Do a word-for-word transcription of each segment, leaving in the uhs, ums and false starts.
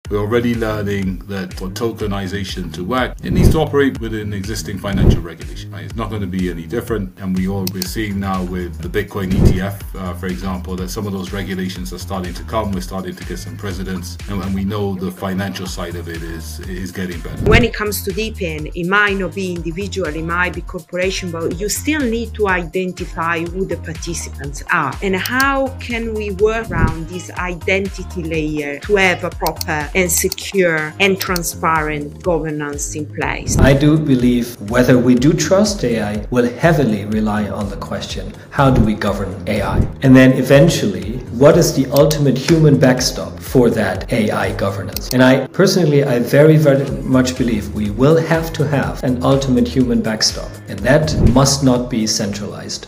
We're already learning that for tokenization to work, it needs to operate within existing financial regulation. Right? It's not going to be any different. And we all, we're seeing now with the Bitcoin E T F, uh, for example, that some of those regulations are starting to come. We're starting to get some precedents, and, and we know the financial side of it is, is getting better. When it comes to DePIN, it might not be individual, it might be corporation, but you still need to identify who the participants are. And how can we work around this identity layer to have a proper and secure and transparent governance in place? I do believe whether we do trust A I will heavily rely on the question, how do we govern A I? And then eventually, what is the ultimate human backstop for that A I governance? And I personally, I very, very much believe we will have to have an ultimate human backstop, and that must not be centralized.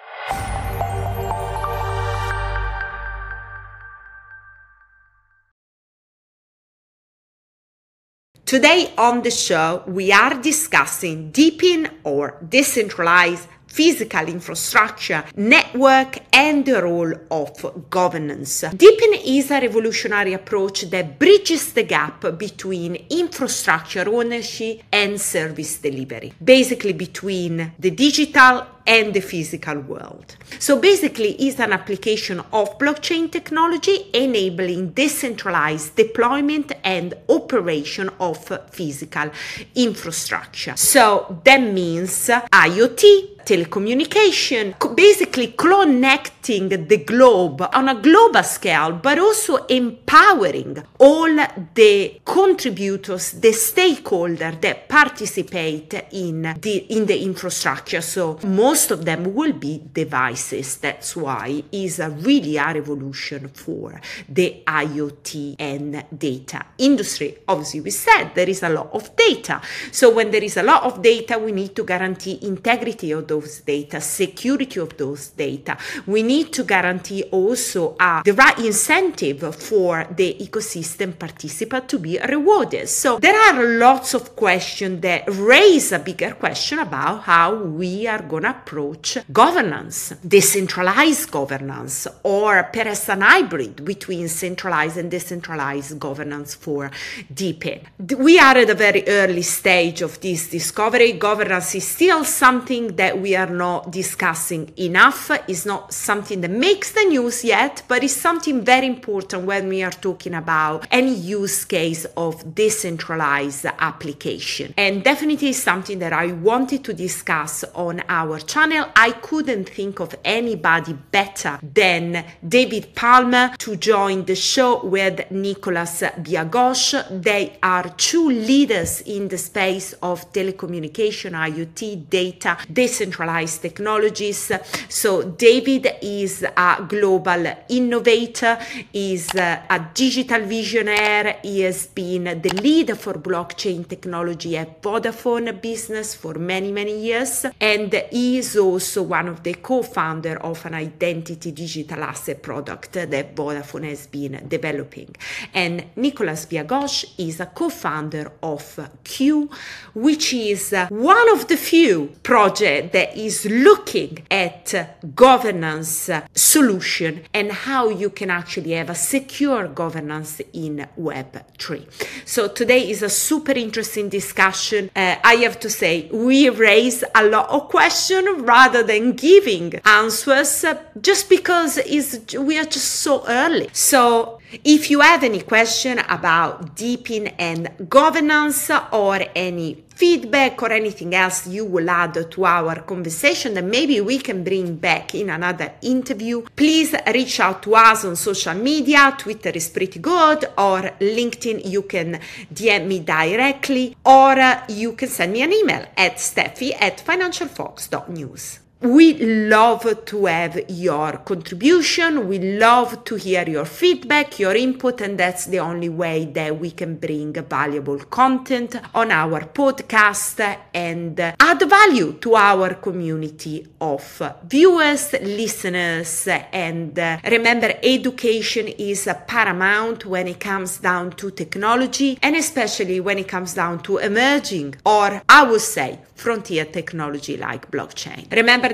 Today on the show, we are discussing DePIN, or decentralized physical infrastructure network, and the role of governance. DePIN is a revolutionary approach that bridges the gap between infrastructure ownership and service delivery, basically between the digital and the physical world. So basically it's an application of blockchain technology enabling decentralized deployment and operation of physical infrastructure. So that means IoT, telecommunication, basically connecting the globe on a global scale, but also empowering all the contributors, the stakeholders that participate in the, in the infrastructure. So most of them will be devices. That's why it's a really a revolution for the IoT and data industry. Obviously, we said there is a lot of data. So when there is a lot of data, we need to guarantee integrity of those those data, security of those data. We need to guarantee also uh, the right incentive for the ecosystem participant to be rewarded. So there are lots of questions that raise a bigger question about how we are going to approach governance, decentralized governance, or perhaps an hybrid between centralized and decentralized governance for DePIN. We are at a very early stage of this discovery. Governance is still something that we are not discussing enough. It's not something that makes the news yet, but it's something very important when we are talking about any use case of decentralized application. And definitely something that I wanted to discuss on our channel. I couldn't think of anybody better than David Palmer to join the show with Nicolas Biagos. They are two leaders in the space of telecommunication, IoT, data, decentralized technologies. So David is a global innovator, is a, a digital visionary. He has been the leader for blockchain technology at Vodafone Business for many, many years. And he is also one of the co-founder of an identity digital asset product that Vodafone has been developing. And Nicolas Biagos is a co-founder of Q, which is one of the few projects that is looking at governance solution and how you can actually have a secure governance in Web three. So today is a super interesting discussion. Uh, I have to say, we raise a lot of questions rather than giving answers, uh, just because is we are just so early. So if you have any question about DePIN and governance, or any feedback or anything else you will add to our conversation that maybe we can bring back in another interview, please reach out to us on social media. Twitter is pretty good, or LinkedIn, you can D M me directly, or uh, you can send me an email at steffi at financial fox dot news. We love to have your contribution. We love to hear your feedback, your input, and that's the only way that we can bring valuable content on our podcast and add value to our community of viewers, listeners. And remember, education is paramount when it comes down to technology, and especially when it comes down to emerging, or I would say, frontier technology like blockchain. Remember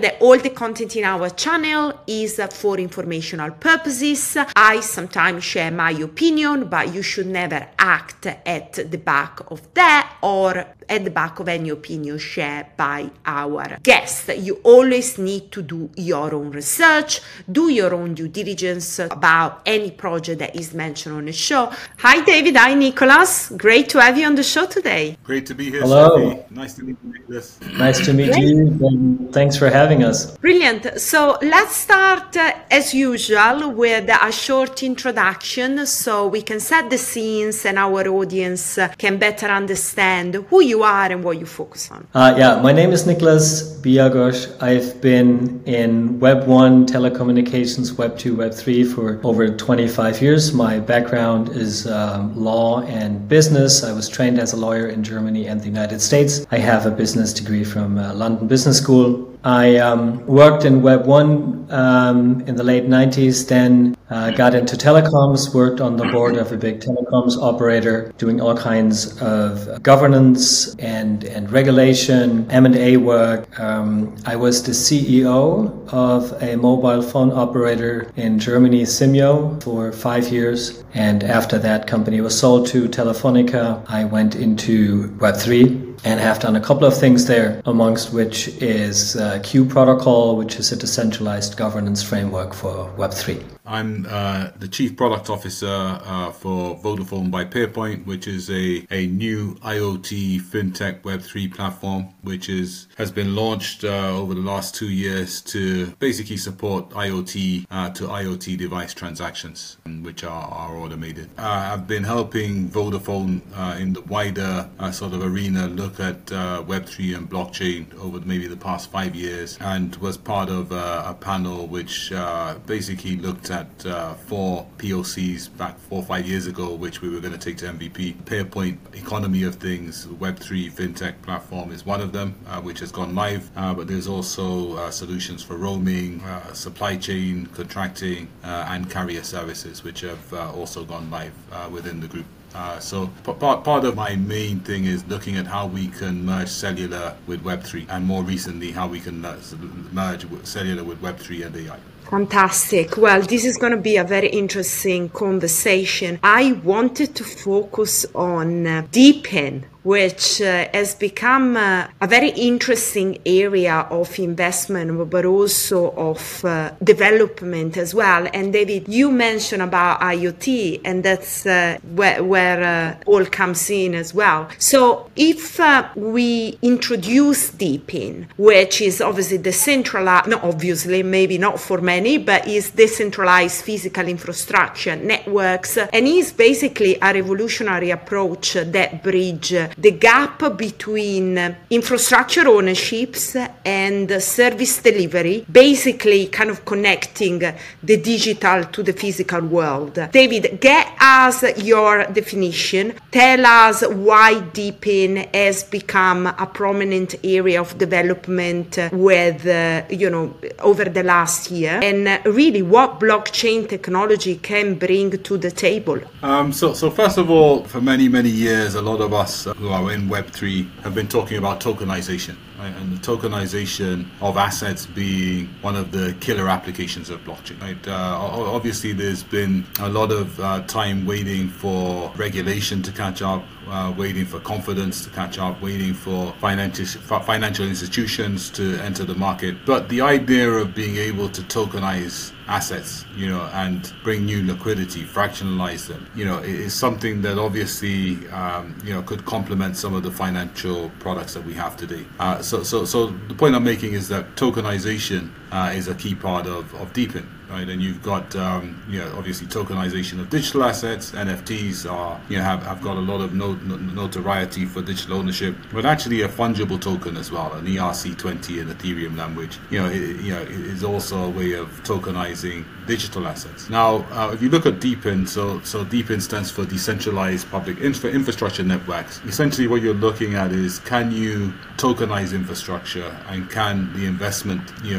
that all the content in our channel is for informational purposes. I sometimes share my opinion, but you should never act at the back of that or at the back of any opinion shared by our guests. You always need to do your own research, do your own due diligence about any project that is mentioned on the show. Hi, David. Hi, Nicholas. Great to have you on the show today. Great to be here, Hello. Sophie. Nice to meet you, Nicholas. Nice to meet you, and thanks for having us. Brilliant. So let's start, uh, as usual, with a short introduction so we can set the scenes and our audience uh, can better understand who you are and what you focus on. Uh, yeah, my name is Nicholas Biagos. I've been in Web one, telecommunications, Web two, Web three for over twenty-five years. My background is um, law and business. I was trained as a lawyer in Germany and the United States. I have a business degree from uh, London Business School. I um, worked in Web one um, in the late nineties, then uh, got into telecoms, worked on the board of a big telecoms operator, doing all kinds of governance and, and regulation, M and A work. Um, I was the C E O of a mobile phone operator in Germany, Simyo, for five years. And after that company was sold to Telefonica, I went into Web three. And have done a couple of things there, amongst which is uh, Q Protocol, which is a decentralized governance framework for Web three. I'm uh, the Chief Product Officer uh, for Vodafone by Peerpoint, which is a, a new IoT fintech Web three platform, which is has been launched uh, over the last two years to basically support IoT uh, to IoT device transactions, which are, are automated. Uh, I've been helping Vodafone uh, in the wider uh, sort of arena look at uh, Web three and blockchain over maybe the past five years and was part of uh, a panel which uh, basically looked at uh, four P O Cs back four or five years ago, which we were going to take to M V P. Peerpoint Economy of Things Web three fintech platform is one of them, uh, which has gone live, uh, but there's also uh, solutions for roaming, uh, supply chain, contracting, uh, and carrier services, which have uh, also gone live uh, within the group. Uh, so p- part, part of my main thing is looking at how we can merge cellular with Web three, and more recently how we can merge cellular with Web three and A I. Fantastic. Well, this is going to be a very interesting conversation. I wanted to focus on uh, DePIN, which uh, has become uh, a very interesting area of investment, but also of uh, development as well. And David, you mentioned about IoT, and that's uh, where, where uh, all comes in as well. So if uh, we introduce DePIN, which is obviously decentralized, no, obviously, maybe not for many, but is decentralized physical infrastructure networks, and is basically a revolutionary approach that bridge the gap between infrastructure ownerships and service delivery, basically kind of connecting the digital to the physical world. David, get us your definition. Tell us why DePIN has become a prominent area of development with, uh, you know, over the last year, and really what blockchain technology can bring to the table. Um, so, so first of all, for many, many years, a lot of us who are in Web three have been talking about tokenization, right? And the tokenization of assets being one of the killer applications of blockchain, right? Uh, obviously, there's been a lot of uh, time waiting for regulation to catch up, uh, waiting for confidence to catch up, waiting for financial financial institutions to enter the market. But the idea of being able to tokenize assets, you know, and bring new liquidity, fractionalize them, you know, is something that obviously, um, you know, could complement some of the financial products that we have today. Uh, so, so, so the point I'm making is that tokenization uh, is a key part of, of DePIN. Right, and you've got, um, you know, obviously tokenization of digital assets. N F Ts are, you know, have, have got a lot of not, notoriety for digital ownership, but actually a fungible token as well, an E R C twenty in Ethereum language. You know, it, you know, it is also a way of tokenizing digital assets. Now, uh, if you look at DePIN, so so DePIN stands for Decentralized Public Infra- Infrastructure Networks. Essentially, what you're looking at is, can you tokenize infrastructure, and can the investment, you know, be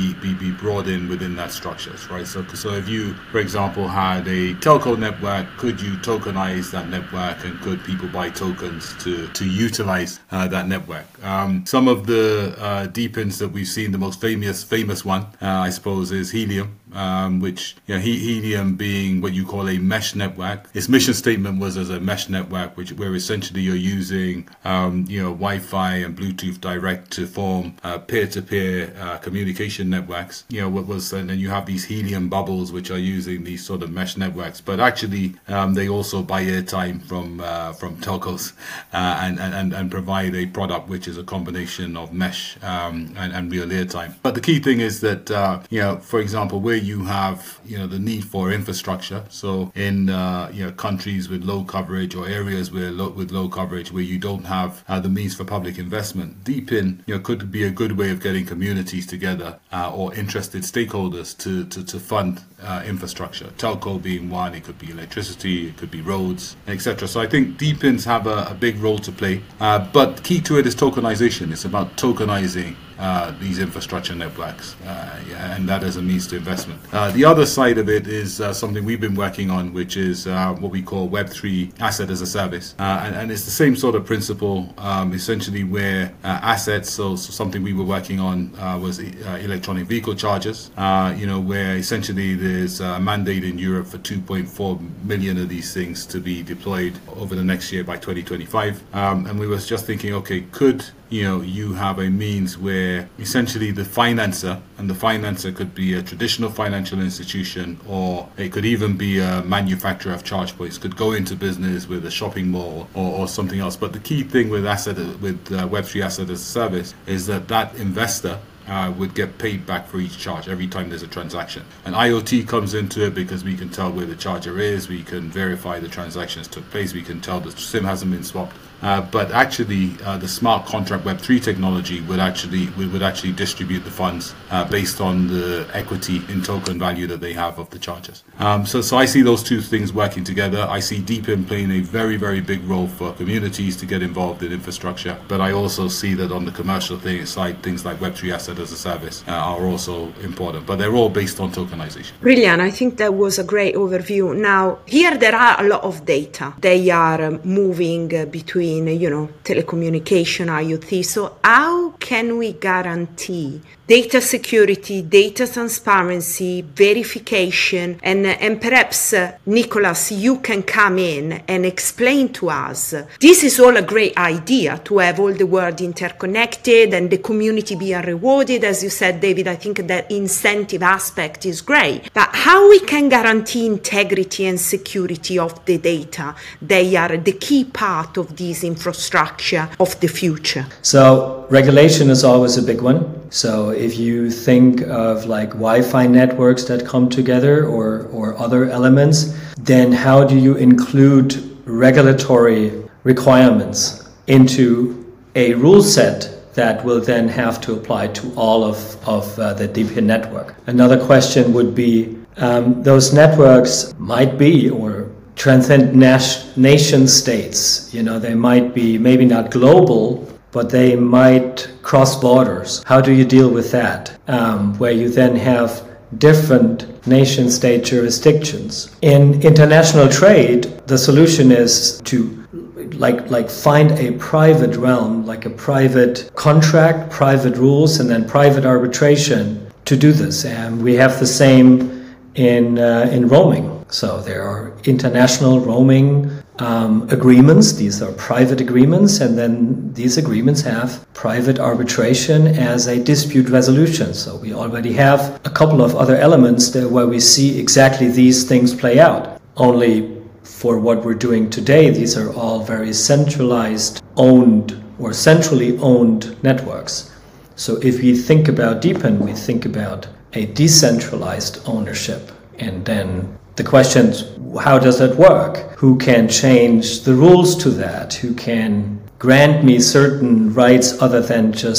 be, be, be brought in within that structure, right? So, so if you, for example, had a telco network, could you tokenize that network, and could people buy tokens to, to utilize uh, that network? Um, some of the uh, DePINs that we've seen, the most famous famous one, uh, I suppose, is Helium. Um, which, you know, he, Helium being what you call a mesh network. Its mission statement was as a mesh network, which where essentially you're using, um, you know, Wi-Fi and Bluetooth direct to form uh, peer-to-peer uh, communication networks. You know, what was, and then you have these Helium bubbles, which are using these sort of mesh networks. But actually, um, they also buy airtime from uh, from telcos uh, and, and and provide a product which is a combination of mesh um, and, and real airtime. But the key thing is that, uh, you know, for example, where you have, you know, the need for infrastructure. So in, uh, you know, countries with low coverage or areas where low, with low coverage where you don't have uh, the means for public investment, DePIN, you know, could be a good way of getting communities together uh, or interested stakeholders to, to, to fund uh, infrastructure. Telco being one, it could be electricity, it could be roads, et cetera. So I think DePINs have a, a big role to play. Uh, but key to it is tokenization. It's about tokenizing Uh, these infrastructure networks, uh, yeah, and that as a means to investment. Uh, the other side of it is uh, something we've been working on, which is uh, what we call Web three asset as a service. Uh, and, and it's the same sort of principle, um, essentially, where uh, assets, so, so something we were working on uh, was uh, electronic vehicle chargers, uh, you know, where essentially there's a mandate in Europe for two point four million of these things to be deployed over the next year by twenty twenty-five. Um, and we was just thinking, okay, could you know, you have a means where essentially the financer, and the financer could be a traditional financial institution, or it could even be a manufacturer of charge points, could go into business with a shopping mall or, or something else. But the key thing with asset with uh, Web three asset as a service is that that investor Uh, would get paid back for each charge every time there's a transaction. And IoT comes into it because we can tell where the charger is, we can verify the transactions took place, we can tell the SIM hasn't been swapped. Uh, but actually, uh, the smart contract Web three technology would actually we would actually distribute the funds uh, based on the equity in token value that they have of the chargers. Um, so, so I see those two things working together. I see DePIN playing a very, very big role for communities to get involved in infrastructure. But I also see that on the commercial thing, side, things like Web three asset as a service uh, are also important. But they're all based on tokenization. Brilliant. I think that was a great overview. Now, here there are a lot of data. They are um, moving uh, between you know, telecommunication, IoT. So how can we guarantee data security, data transparency, verification, and, and perhaps, uh, Nicholas, you can come in and explain to us. This is all a great idea to have all the world interconnected and the community being rewarded. As you said, David, I think that incentive aspect is great. But how we can guarantee integrity and security of the data? They are the key part of this infrastructure of the future. So regulation is always a big one. So if you think of like Wi-Fi networks that come together or, or other elements, then how do you include regulatory requirements into a rule set that will then have to apply to all of, of uh, the DePIN network? Another question would be, um, those networks might be or transcend nas- nation states. You know, they might be maybe not global, but they might cross borders. How do you deal with that? Um, where you then have different nation-state jurisdictions. In international trade, the solution is to like like find a private realm, like a private contract, private rules, and then private arbitration to do this. And we have the same in uh, in roaming. So there are international roaming um, agreements. These are private agreements, and then these agreements have private arbitration as a dispute resolution. So we already have a couple of other elements there where we see exactly these things play out. Only for what we're doing today, these are all very centralized, owned or centrally owned networks. So if we think about DePIN, we think about a decentralized ownership. And then the question is, how does that work? Who can change the rules to that? Who can grant me certain rights other than just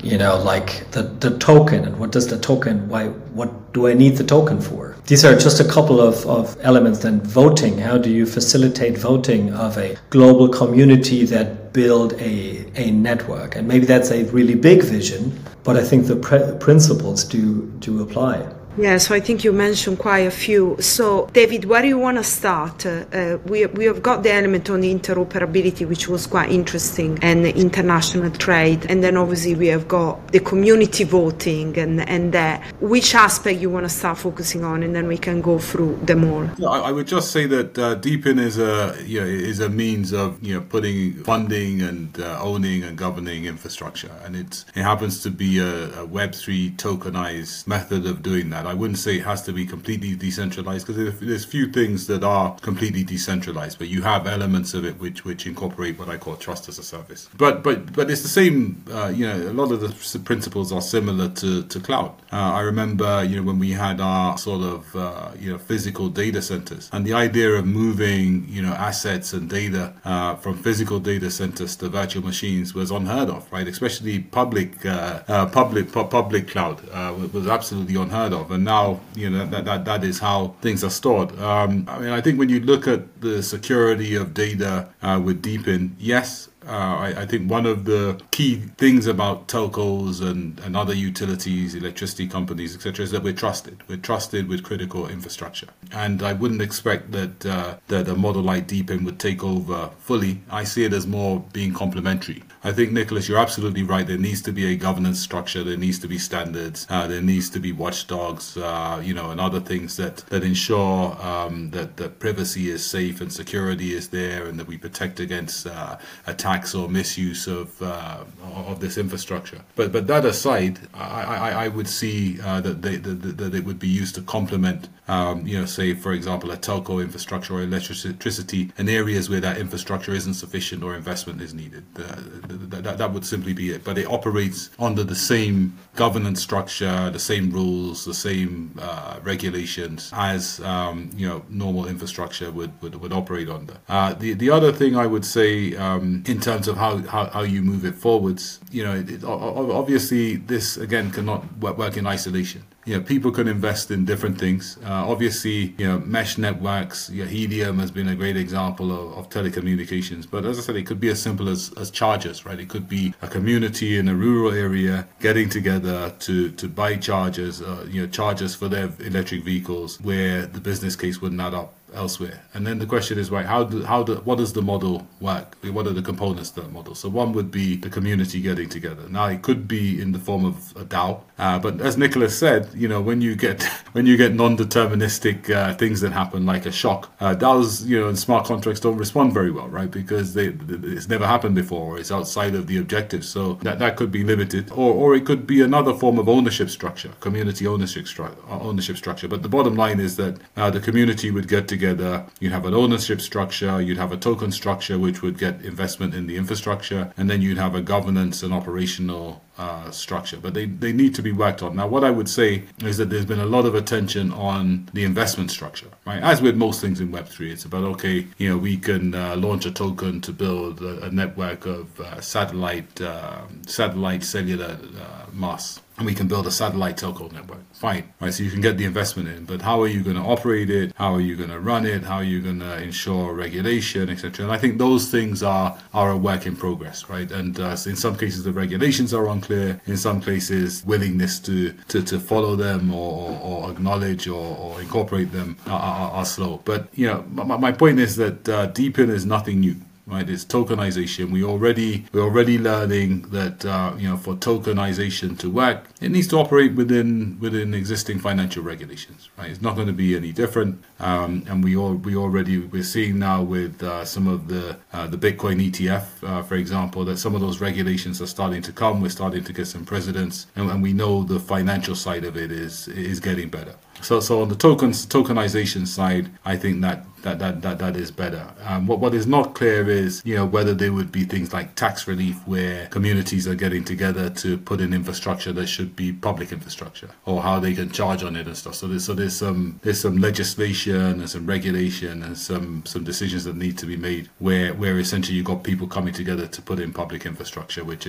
you know, like the, the token and what does the token, why, what do I need the token for? These are just a couple of, of elements. Then voting, how do you facilitate voting of a global community that build a, a network? And maybe that's a really big vision, but I think the pre- principles do, do apply. Yeah, so I think you mentioned quite a few. So, David, where do you want to start? Uh, we we have got the element on the interoperability, which was quite interesting, and international trade. And then obviously we have got the community voting and, and that. Which aspect you want to start focusing on, and then we can go through them all. Yeah, I, I would just say that uh, Deepin is a you know, is a means of you know putting funding and uh, owning and governing infrastructure, and it's it happens to be a, a Web three tokenized method of doing that. I wouldn't say it has to be completely decentralized, because there's few things that are completely decentralized, but you have elements of it which which incorporate what I call trust as a service. But but but it's the same. Uh, you know, a lot of the principles are similar to to cloud. Uh, I remember you know when we had our sort of uh, you know physical data centers, and the idea of moving you know assets and data uh, from physical data centers to virtual machines was unheard of, right? Especially public uh, uh, public pu- public cloud uh, was absolutely unheard of. And now, you know, that, that that is how things are stored. Um, I mean, I think when you look at the security of data uh, with Deepin, yes, Uh, I, I think one of the key things about telcos and, and other utilities, electricity companies, et cetera, is that we're trusted. We're trusted with critical infrastructure. And I wouldn't expect that uh, that a model like Deepin would take over fully. I see it as more being complementary. I think, Nicholas, you're absolutely right. There needs to be a governance structure. There needs to be standards. Uh, there needs to be watchdogs, uh, you know, and other things that, that ensure um, that, that privacy is safe and security is there, and that we protect against uh, attacks or misuse of uh, of this infrastructure. But but that aside, I, I, I would see uh, that they that, that it would be used to complement, um, you know, say for example, a telco infrastructure or electricity in areas where that infrastructure isn't sufficient or investment is needed. Uh, that, that, that would simply be it. But it operates under the same governance structure, the same rules, the same uh, regulations as um, you know normal infrastructure would would, would operate under. Uh, the the other thing I would say um, in terms of how, how, how you move it forwards, you know, it, it, obviously this again cannot work in isolation. You know, people can invest in different things. Uh, obviously, you know, mesh networks, you know, Helium has been a great example of, of telecommunications. But as I said, it could be as simple as, as chargers, right? It could be a community in a rural area getting together to, to buy chargers, uh, you know, chargers for their electric vehicles where the business case wouldn't add up elsewhere. And then the question is, right, how do, how do, what does the model work? What are the components to that model? So one would be the community getting together. Now it could be in the form of a DAO, uh, but as Nicholas said, you know, when you get when you get non-deterministic uh, things that happen like a shock, uh, DAOs, you know, and smart contracts don't respond very well, right? Because they it's never happened before, or it's outside of the objectives. So that that could be limited, or or it could be another form of ownership structure, community ownership structure, ownership structure. But the bottom line is that uh, the community would get together. You'd have an ownership structure, you'd have a token structure which would get investment in the infrastructure, and then you'd have a governance and operational uh, structure. But they, they need to be worked on. Now, what I would say is that there's been a lot of attention on the investment structure, right? As with most things in Web three, it's about, okay, you know, we can uh, launch a token to build a, a network of uh, satellite, uh, satellite cellular uh, masts. And we can build a satellite telco network. Fine, right? So you can get the investment in, but how are you going to operate it? How are you going to run it? How are you going to ensure regulation, et cetera? And I think those things are are a work in progress, right? And uh, in some cases, the regulations are unclear. In some places, willingness to to, to follow them or, or acknowledge or, or incorporate them are, are, are slow. But you know, my, my point is that uh, Deepin is nothing new. Right, it's tokenization. We already we're already learning that uh, you know for tokenization to work, it needs to operate within within existing financial regulations. Right, it's not going to be any different. Um, and we all we already we're seeing now with uh, some of the uh, the Bitcoin E T F, uh, for example, that some of those regulations are starting to come. We're starting to get some precedents, and, and we know the financial side of it is is getting better. So, so on the tokens tokenization side, I think that that that that, that is better. Um, what what is not clear is, you know, whether there would be things like tax relief where communities are getting together to put in infrastructure that should be public infrastructure, or how they can charge on it and stuff. So there's so there's some there's some legislation and some regulation and some some decisions that need to be made where where essentially you've got people coming together to put in public infrastructure, which is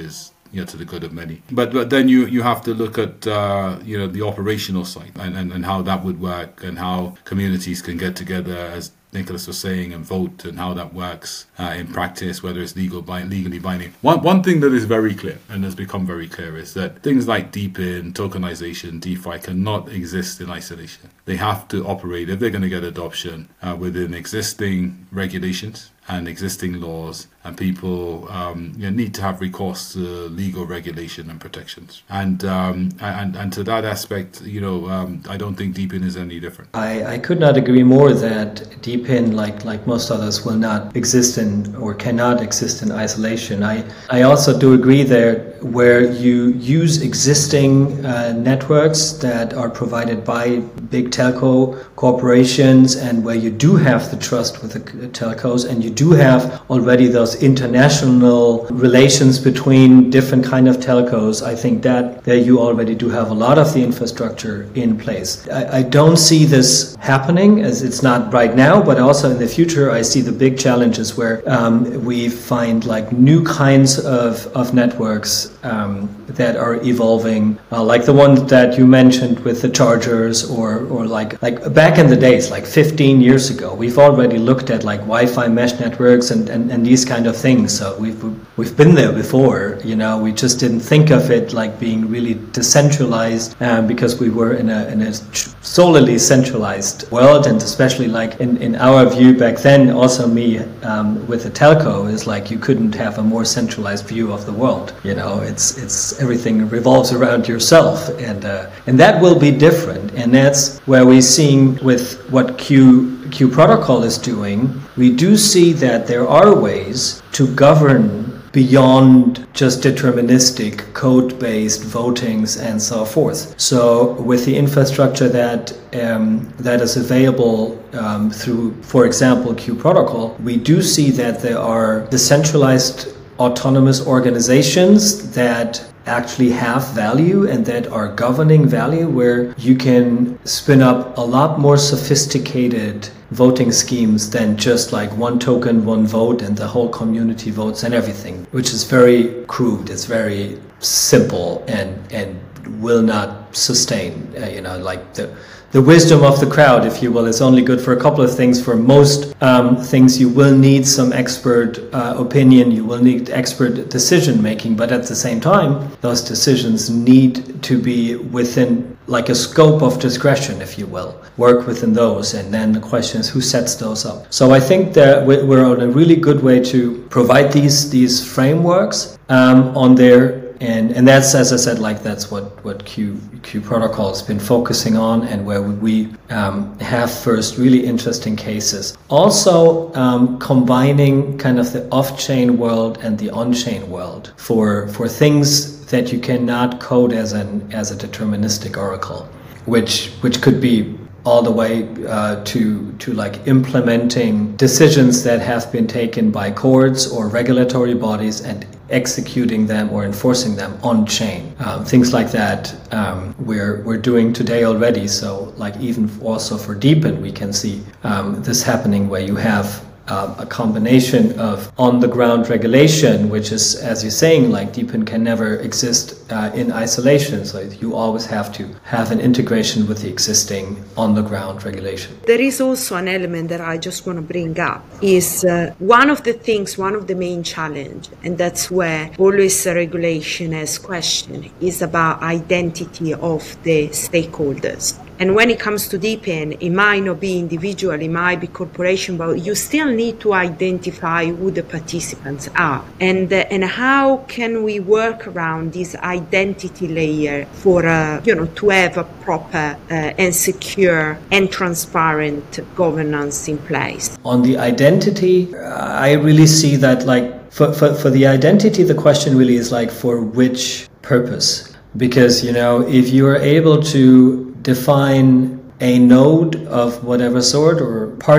you know, to the good of many. But but then you you have to look at uh, you know the operational side and, and, and how that would work and how communities can get together, as Nicholas was saying, and vote, and how that works uh, in practice, whether it's legal, legally binding. One one thing that is very clear and has become very clear is that things like DePIN, tokenization, DeFi cannot exist in isolation. They have to operate, if they're going to get adoption, uh, within existing regulations and existing laws, and people um, you know, need to have recourse to legal regulation and protections. And um, and and to that aspect, you know, um, I don't think DePIN is any different. I, I could not agree more that DePIN, like like most others, will not exist in or cannot exist in isolation. I I also do agree that where you use existing uh, networks that are provided by big telco corporations, and where you do have the trust with the telcos, and you do have already those international relations between different kind of telcos, I think that there you already do have a lot of the infrastructure in place. I, I don't see this happening, as it's not right now, but also in the future I see the big challenges where um, we find like new kinds of, of networks um, that are evolving, uh, like the one that you mentioned with the chargers, or or like like back in the days, like fifteen years ago, we've already looked at like Wi-Fi mesh networks and, and, and these kind of things. So we've we've been there before, you know. We just didn't think of it like being really decentralized um, because we were in a in a solely centralized world, and especially like in, in our view back then, also me um, with the telco, is like you couldn't have a more centralized view of the world. You know, it's it's everything revolves around yourself, and uh, and that will be different, and that's where we're seeing with what Q Q protocol is doing. We do see that there are ways to govern beyond just deterministic code-based votings and so forth. So with the infrastructure that um, that is available um, through, for example, Q protocol, we do see that there are decentralized autonomous organizations that actually have value and that are governing value, where you can spin up a lot more sophisticated voting schemes than just like one token, one vote, and the whole community votes and everything, which is very crude. It's very simple and and will not sustain. Uh, you know, like the the wisdom of the crowd, if you will, is only good for a couple of things. For most um, things, you will need some expert uh, opinion, you will need expert decision making, but at the same time, those decisions need to be within like a scope of discretion, if you will, work within those. And then the question is, who sets those up? So I think that we're on a really good way to provide these these frameworks um, on their And and that's, as I said, like that's what, what Q Q protocol has been focusing on, and where we um, have first really interesting cases. Also um, combining kind of the off-chain world and the on-chain world for for things that you cannot code as an as a deterministic oracle, which which could be all the way uh, to to like implementing decisions that have been taken by courts or regulatory bodies and executing them or enforcing them on chain. Um, things like that um, we're we're doing today already. So like even also for DePIN, we can see um, this happening, where you have Uh, a combination of on-the-ground regulation, which is, as you're saying, like DePIN can never exist uh, in isolation. So you always have to have an integration with the existing on-the-ground regulation. There is also an element that I just want to bring up, is uh, one of the things, one of the main challenge, and that's where always regulation has question, is about identity of the stakeholders. And when it comes to DePIN, it might not be individual, it might be corporation, but you still need to identify who the participants are. And uh, and how can we work around this identity layer for, uh, you know, to have a proper uh, and secure and transparent governance in place? On the identity, I really see that like for, for, for the identity, the question really is like, for which purpose? Because, you know, if you are able to define a node of whatever sort or part of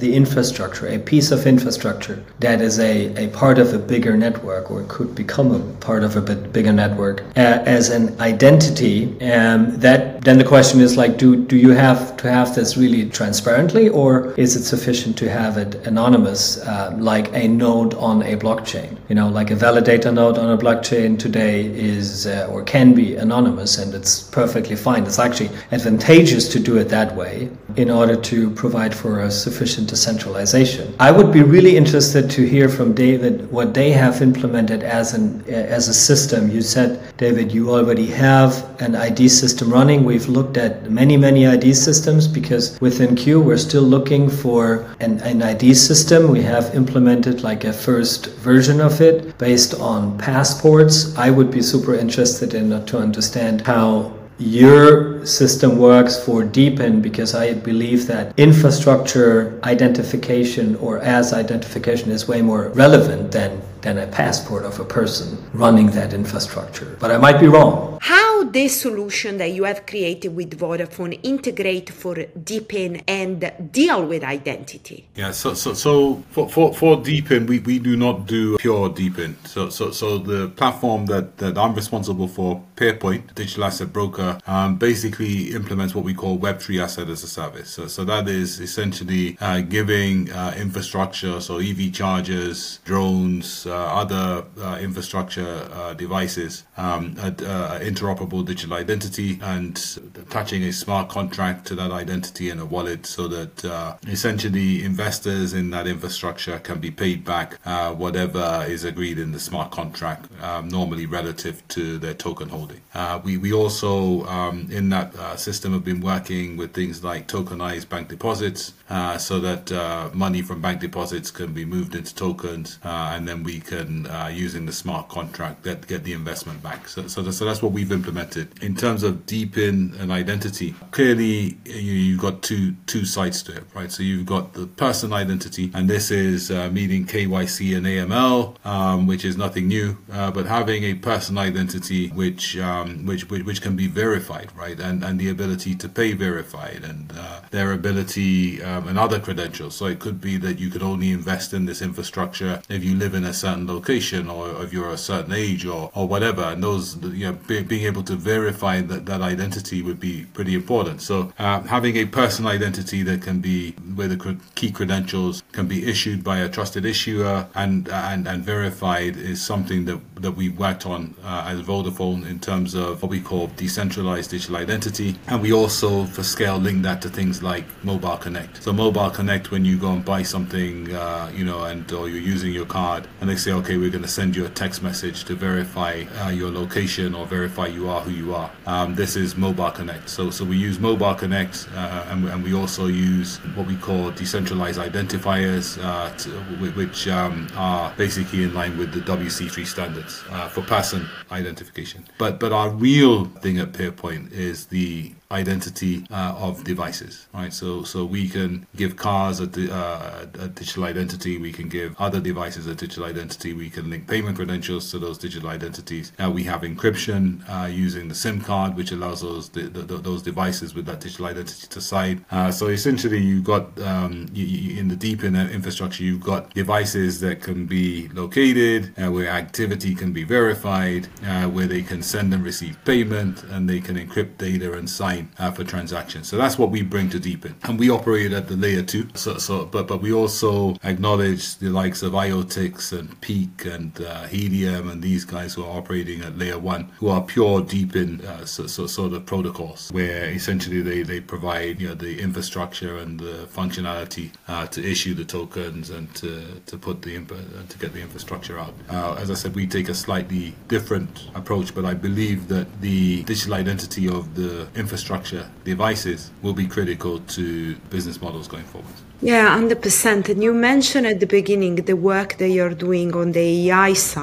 the infrastructure, a piece of infrastructure that is a, a part of a bigger network, or could become a part of a bit bigger network uh, as an identity, um, that then the question is like, do, do you have to have this really transparently, or is it sufficient to have it anonymous, uh, like a node on a blockchain? You know, like a validator node on a blockchain today is uh, or can be anonymous, and it's perfectly fine. It's actually advantageous to do it that way in order to provide for a sufficient decentralization. I would be really interested to hear from David what they have implemented as an as a system. You said, David, you already have an I D system running. We've looked at many, many I D systems because within Q we're still looking for an, an I D system. We have implemented like a first version of it based on passports. I would be super interested in uh, to understand how your system works for DePIN, because I believe that infrastructure identification or as identification is way more relevant than than a passport of a person running that infrastructure. But I might be wrong. How this solution that you have created with Vodafone integrate for DePIN and deal with identity? Yeah, so so so for for, for DePIN, we, we do not do pure DePIN. So so so the platform that, that I'm responsible for, Peerpoint, digital asset broker, um, basically implements what we call Web three asset as a service. So so that is essentially uh, giving uh, infrastructure, so E V chargers, drones, Uh, other uh, infrastructure uh, devices, um, a, uh, interoperable digital identity, and attaching a smart contract to that identity in a wallet, so that uh, essentially investors in that infrastructure can be paid back uh, whatever is agreed in the smart contract, um, normally relative to their token holding. Uh, we, we also, um, in that uh, system, have been working with things like tokenized bank deposits, uh, so that uh, money from bank deposits can be moved into tokens, uh, and then we can, uh, using the smart contract, get, get the investment back. So, so, so that's what we've implemented. In terms of DePIN and identity, clearly you, you've got two two sides to it, right? So you've got the person identity, and this is uh, meeting K Y C and A M L, um, which is nothing new, uh, but having a person identity which, um, which which which can be verified, right? And and the ability to pay verified, and uh, their ability um, and other credentials. So it could be that you could only invest in this infrastructure if you live in a certain location, or if you're a certain age, or, or whatever, and those, you know, be, being able to verify that, that identity would be pretty important. So uh, having a personal identity that can be, where the key credentials can be issued by a trusted issuer and and, and verified, is something that, that we worked on uh, as Vodafone in terms of what we call decentralized digital identity. And we also, for scale, link that to things like Mobile Connect. So Mobile Connect, when you go and buy something, uh, you know, and or you're using your card, and they say, okay, we're going to send you a text message to verify uh, your location or verify you are who you are. Um, this is Mobile Connect. So so we use Mobile Connect, uh, and, and we also use what we call decentralized identifiers, uh, to, which um, are basically in line with the W C three standards uh, for person identification. But but our real thing at Peerpoint is the identity uh, of devices, right? So so we can give cars a, uh, a digital identity, we can give other devices a digital identity, we can link payment credentials to those digital identities. Now we have encryption uh, using the SIM card, which allows those the, the, those devices with that digital identity to side. Uh, so essentially, you've got um, you, you, in the DePIN infrastructure, you've got devices that can be located, uh, where activity can be verified, uh, where they can send and receive payment, and they can encrypt data and sign Uh, for transactions. So that's what we bring to DePIN, and we operate at the layer two. So, so, but but we also acknowledge the likes of IoTix and Peak and uh, Helium and these guys who are operating at layer one, who are pure DePIN uh, so, so sort of protocols, where essentially they they provide, you know, the infrastructure and the functionality uh, to issue the tokens and to to put the imp- uh, to get the infrastructure out. Uh, as I said, we take a slightly different approach, but I believe that the digital identity of the infrastructure devices will be critical to business models going forward. Yeah, one hundred percent. And you mentioned at the beginning the work that you're doing on the A I side.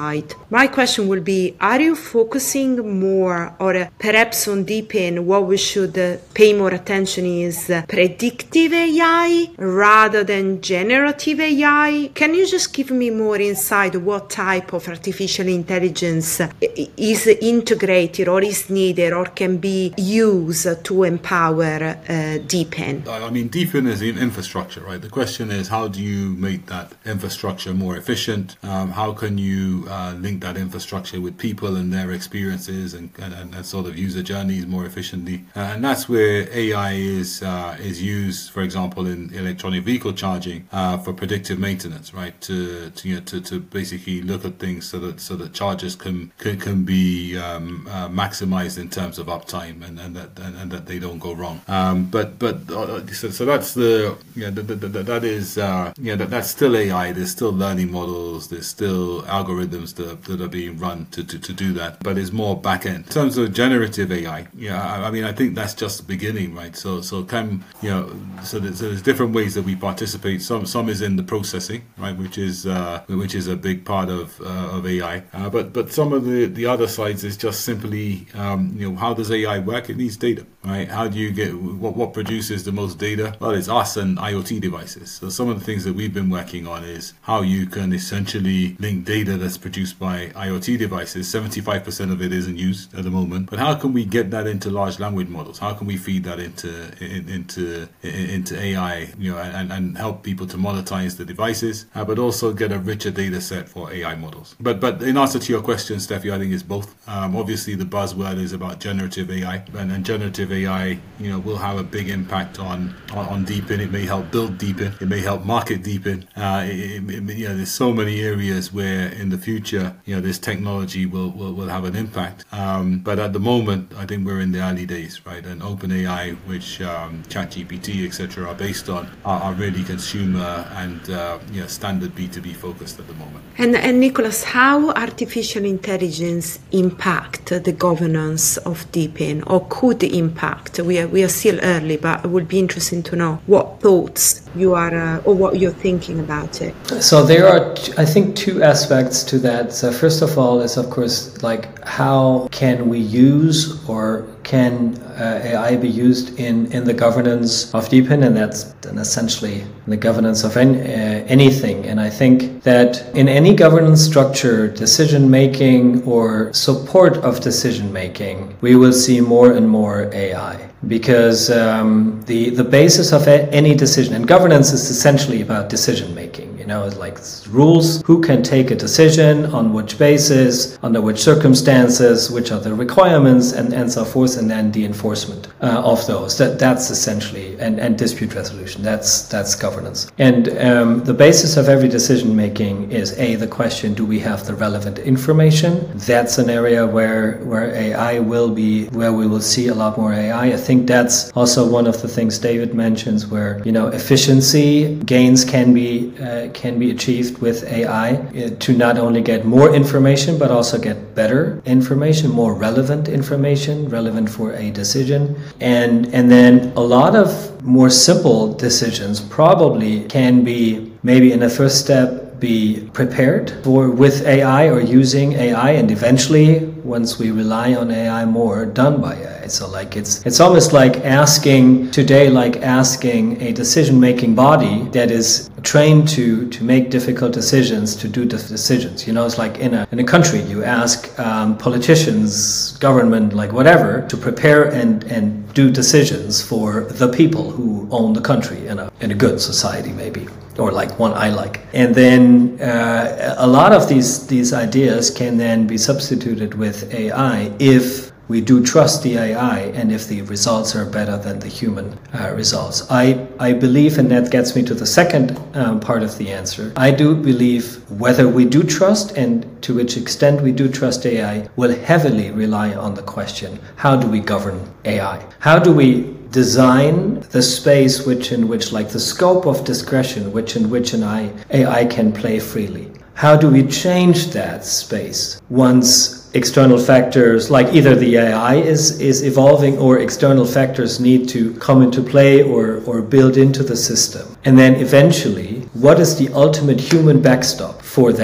My question will be, are you focusing more or uh, perhaps on DeepIn, what we should uh, pay more attention is uh, predictive A I rather than generative A I? Can you just give me more insight what type of artificial intelligence uh, is integrated or is needed or can be used to empower uh, DeepIn? I mean, DeepIn is an infrastructure, right? The question is, how do you make that infrastructure more efficient? Um, how can you uh, link that infrastructure with people and their experiences and, and, and sort of user journeys more efficiently? Uh, and that's where A I is uh, is used, for example, in electronic vehicle charging uh, for predictive maintenance, right? To to, you know, to to basically look at things so that so that chargers can can, can be um, uh, maximized in terms of uptime and, and that and, and that they don't go wrong. Um, but but uh, so, so that's the yeah that that, that is uh, yeah that, that's still A I. There's still learning models. There's still algorithms that, that are being run to, to, to do that. But it's more back end. In terms of generative A I, yeah, I, I mean I think that's just the beginning, right? So so can you know so there's, so there's different ways that we participate. Some some is in the processing, right, which is uh, which is a big part of uh, of A I. Uh, but but some of the, the other sides is just simply um, you know how does A I work? It needs data, right? How do you get what what produces the most data? Well, it's us and IoT devices. So some of the things that we've been working on is how you can essentially link data that's produced by IoT devices. seventy-five percent of it isn't used at the moment, but how can we get that into large language models? How can we feed that into in, into into A I, you know, and, and help people to monetize the devices, uh, but also get a richer data set for A I models. But but in answer to your question, Steffi, I think it's both. Um, obviously, the buzzword is about generative A I, and, and generative A I, you know, will have a big impact on on, on DeepIn. It may help build DeepIn. It may help market DeepIn. Uh, it, it, you know, there's so many areas where in the future, you know, this technology will will, will have an impact. Um, but at the moment, I think we're in the early days, right? And OpenAI, which um, ChatGPT, et cetera, are based on, are, are really consumer and uh, you know, standard B two B focused at the moment. And, and Nicholas, how artificial intelligence impact the governance of DeepIn, or could impact? We are we are still early, but it would be interesting to know what thoughts you are uh, or what you're thinking about it. So there are, I think, two aspects to that. So first of all is, of course, like how can we use or can uh, A I be used in, in the governance of DeepIn, and that's then essentially the governance of any, uh, anything. And I think that in any governance structure, decision making or support of decision making, we will see more and more A I. Because um, the the basis of a, any decision, and governance is essentially about decision making, you know, it's like rules, who can take a decision, on which basis, under which circumstances, which are the requirements, and, and so forth, and then the enforcement uh, of those. That that's essentially, and, and dispute resolution, that's that's governance. And um, the basis of every decision making is A, the question, do we have the relevant information? That's an area where where A I will be, where we will see a lot more A I. I think I think that's also one of the things David mentions, where, you know, efficiency gains can be uh, can be achieved with A I uh, to not only get more information but also get better information, more relevant information, relevant for a decision, and and then a lot of more simple decisions probably can be maybe in a first step be prepared for with A I or using A I, and eventually, once we rely on A I more, done by A I. So like it's it's almost like asking today, like asking a decision-making body that is trained to to make difficult decisions to do the decisions. You know, it's like in a in a country, you ask um, politicians, government, like whatever, to prepare and and do decisions for the people who own the country in a in a good society, maybe. Or like one I like. And then uh, a lot of these these ideas can then be substituted with A I if we do trust the A I and if the results are better than the human uh, results. I, I believe, and that gets me to the second um, part of the answer, I do believe whether we do trust and to which extent we do trust A I will heavily rely on the question, how do we govern A I? How do we design the space which in which, like the scope of discretion, which in which an A I can play freely? How do we change that space once external factors, like either the A I is, is evolving or external factors need to come into play or, or build into the system? And then eventually, what is the ultimate human backstop for that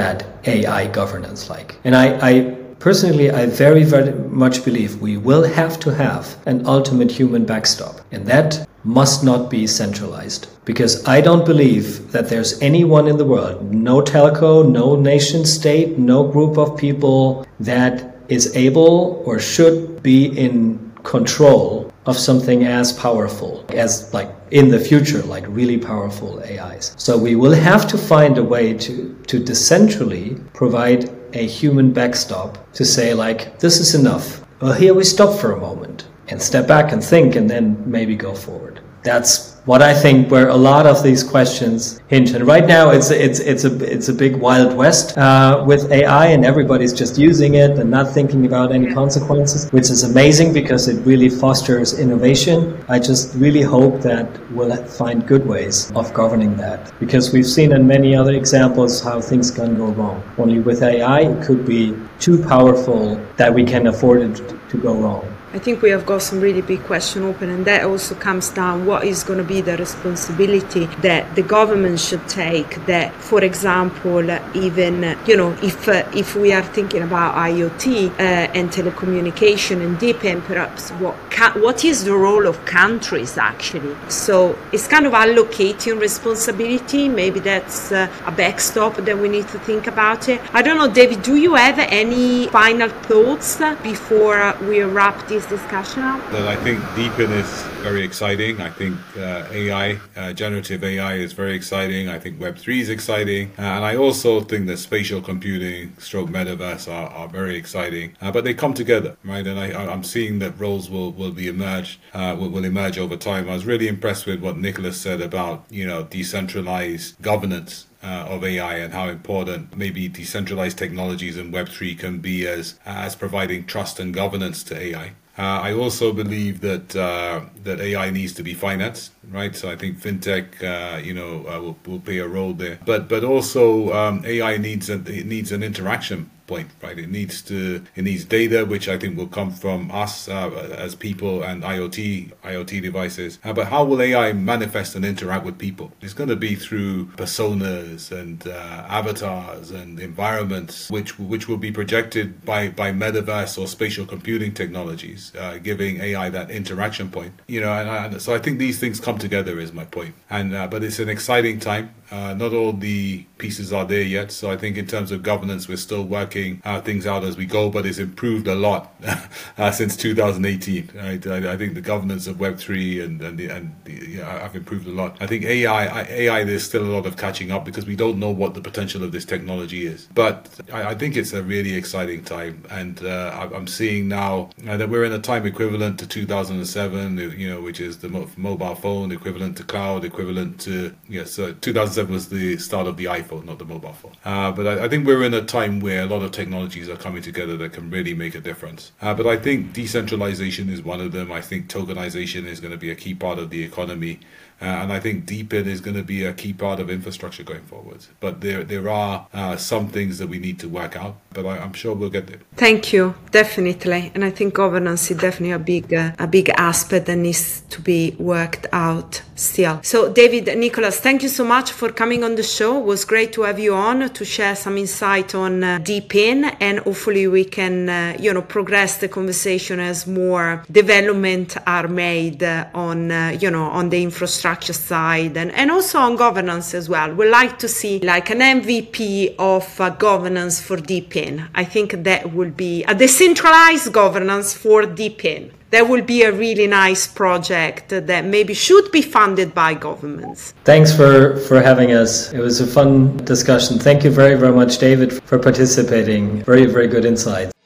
A I governance like? And I, I personally, I very, very much believe we will have to have an ultimate human backstop, and that must not be centralized. Because I don't believe that there's anyone in the world, no telco, no nation state, no group of people that is able or should be in control of something as powerful as, like, in the future, like really powerful A Is. So we will have to find a way to, to decentrally provide a human backstop to say, like, this is enough. Well, here we stop for a moment and step back and think, and then maybe go forward. That's what I think where a lot of these questions hinge. And right now it's it's it's a it's a big Wild West uh, with A I, and everybody's just using it and not thinking about any consequences, which is amazing because it really fosters innovation. I just really hope that we'll find good ways of governing that, because we've seen in many other examples how things can go wrong. Only with A I it could be too powerful that we can afford it to go wrong. I think we have got some really big question open, and that also comes down what is going to be the responsibility that the government should take. That, for example, even, you know, if uh, if we are thinking about IoT uh, and telecommunication and deepen, perhaps what ca- what is the role of countries actually? So it's kind of allocating responsibility. Maybe that's uh, a backstop that we need to think about it. I don't know, David, do you have any final thoughts before uh, we wrap this discussion up? That I think Deepin is very exciting. I think uh, A I, uh, generative A I is very exciting. I think Web three is exciting. Uh, and I also think that spatial computing, stroke metaverse are, are very exciting. Uh, but they come together, right? And I, I'm seeing that roles will, will be emerged, uh, will, will emerge over time. I was really impressed with what Nicholas said about, you know, decentralized governance Uh, of A I and how important maybe decentralized technologies in Web three can be as as providing trust and governance to A I. Uh, I also believe that uh, that A I needs to be financed, right? So I think fintech, uh, you know, uh, will, will play a role there. But but also um, A I needs a, it needs an interaction point, right? It needs to it needs data, which I think will come from us uh, as people and IoT IoT devices. Uh, but how will A I manifest and interact with people? It's going to be through personas and uh, avatars and environments, which which will be projected by by metaverse or spatial computing technologies, uh, giving A I that interaction point. You know, and, and so I think these things come together is my point. And uh, but it's an exciting time. Uh, not all the pieces are there yet. So I think in terms of governance, we're still working uh, things out as we go, but it's improved a lot uh, since two thousand eighteen. Right? I, I think the governance of Web three and and, the, and the, you know, have improved a lot. I think A I, A I, there's still a lot of catching up because we don't know what the potential of this technology is. But I, I think it's a really exciting time, and uh, I'm seeing now that we're in a time equivalent to two thousand seven, you know, which is the mo- mobile phone, equivalent to cloud, equivalent to yes, so two thousand seven was the start of the iPhone, not the mobile phone. Uh, but I, I think we're in a time where a lot of technologies are coming together that can really make a difference. Uh, but I think decentralization is one of them. I think tokenization is going to be a key part of the economy. Uh, and I think Deepin is going to be a key part of infrastructure going forward. But there there are uh, some things that we need to work out, but I, I'm sure we'll get there. Thank you, definitely. And I think governance is definitely a big uh, a big aspect that needs to be worked out still. So David, Nicholas, thank you so much for coming on the show. It was great to have you on to share some insight on uh, Deepin, and hopefully we can uh, you know progress the conversation as more development are made uh, on uh, you know on the infrastructure side and, and also on governance as well. We'd like to see like an M V P of uh, governance for Deepin. I think that will be a decentralized governance for Deepin. That will be a really nice project that maybe should be funded by governments. Thanks for, for having us. It was a fun discussion. Thank you very, very much, David, for participating. Very, very good insights.